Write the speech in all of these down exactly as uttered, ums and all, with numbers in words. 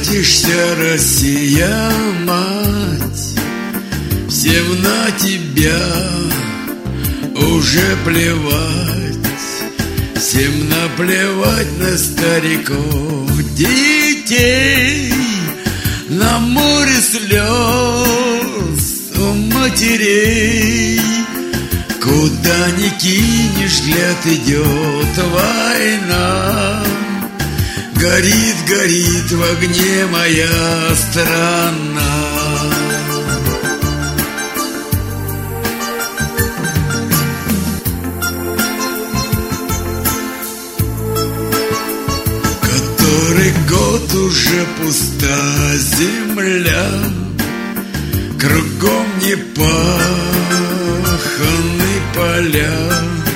катишься, Россия, мать, всем на тебя уже плевать, всем наплевать на стариков, детей, на море слез у матерей. Куда ни кинешь, взгляд идет война. Горит, горит в огне моя страна. Который год уже пуста земля, кругом не паханы поля,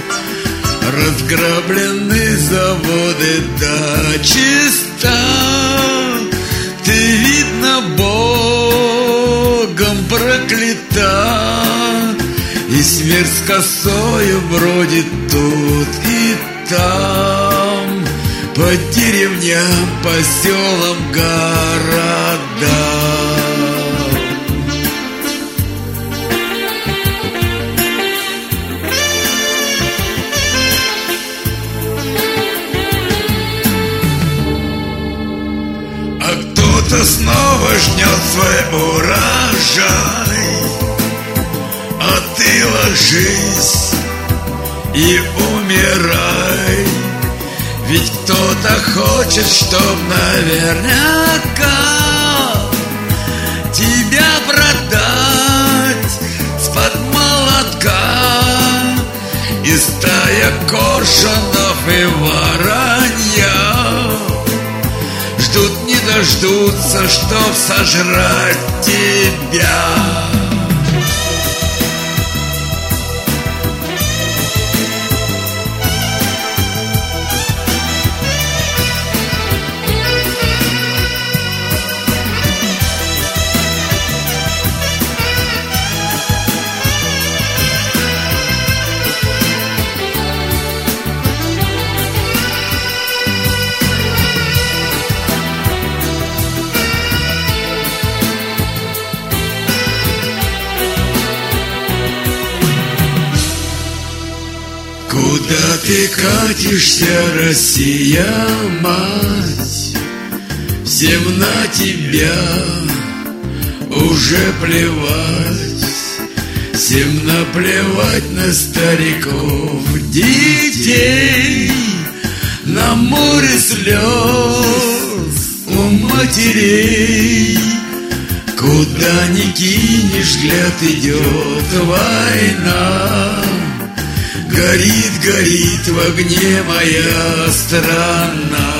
разграблены заводы до чиста. Ты, видно, Богом проклята, и смерть с косою бродит тут и там, по деревням, по селам, городам. Кто-то снова жнет свой урожай, а ты ложись и умирай. Ведь кто-то хочет, чтоб наверняка тебя продать с-под молотка. И стая коршунов и воронья ждут, не дождутся, чтоб сожрать тебя. Куда ты катишься, Россия, мать, всем на тебя уже плевать, всем наплевать на стариков, детей, на море слез у матерей. Куда ни кинешь, взгляд идет война. Горит, горит в огне моя страна.